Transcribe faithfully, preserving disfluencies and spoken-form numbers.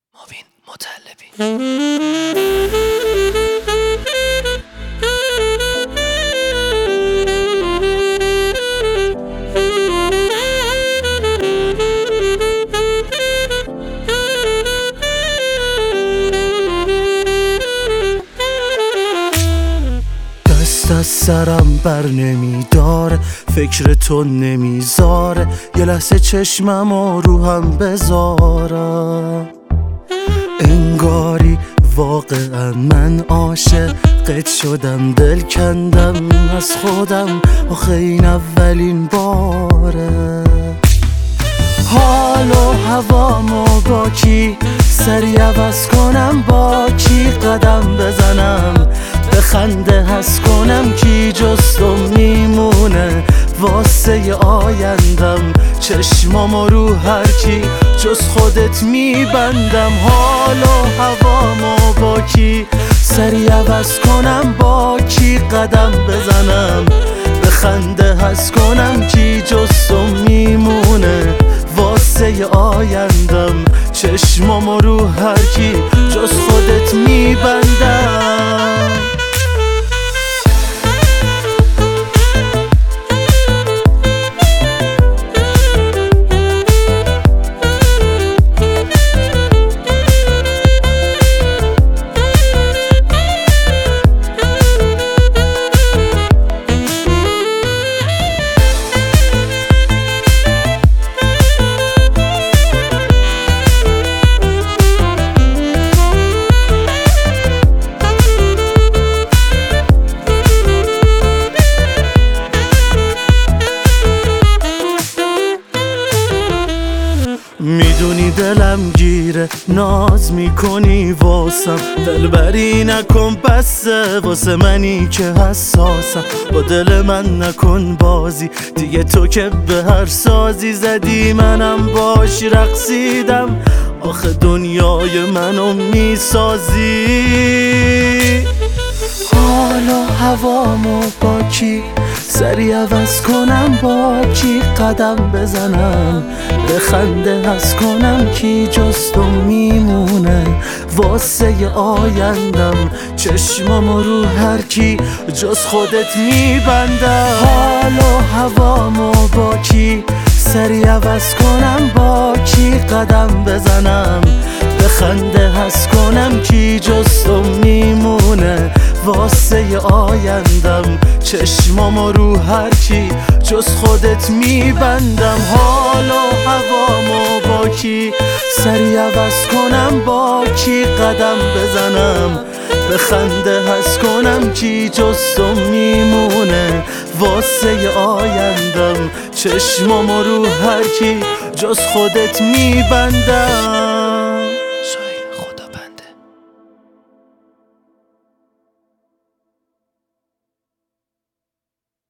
مبین مطلبی. دست از سرم بر نمیداره، فکر تو نمیذاره یه لحظه چشمم و روحم بذارم. انگاری واقعا من عاشقت شدم، دل کندم از خودم، آخه این اولین باره. حال و هوامو با کی سری عوض کنم، با کی قدم بزنم، بخنده هست کنم، کی جستم میمونه واسه آیندم، چشمامو رو هر کی جز خودت میبندم. حال و هوامو با کی سری عوض کنم، با کی قدم بزنم، بخنده هست کنم، کی جستم میمونه واسه آیندم، چشمامو رو هر کی جز خودت میبندم. میدونی دلم گیره، ناز میکنی واسم، دلبری نکن بسه واسه منی که حساسم. با دل من نکن بازی دیگه، تو که به هر سازی زدی منم باش رقصیدم، آخه دنیای منو میسازی. حال و هوامو با کی سری عوض کنم، با کی قدم بزنم، بخنده هست کنم، کی جستم میمونه واسه آیندم، چشمامو رو هر کی جز خودت میبندم. حال و هوامو با کی سری عوض کنم، با کی قدم بزنم، بخنده هست کنم، کی جستم میمونه واسه آیندم، چشمامو رو هر کی جز خودت میبندم. حال و هوامو با کی سری عوض کنم، با کی قدم بزنم، بخنده هست کنم، کی جستم میمونه واسه آیندم، چشمامو رو هر کی جز خودت میبندم.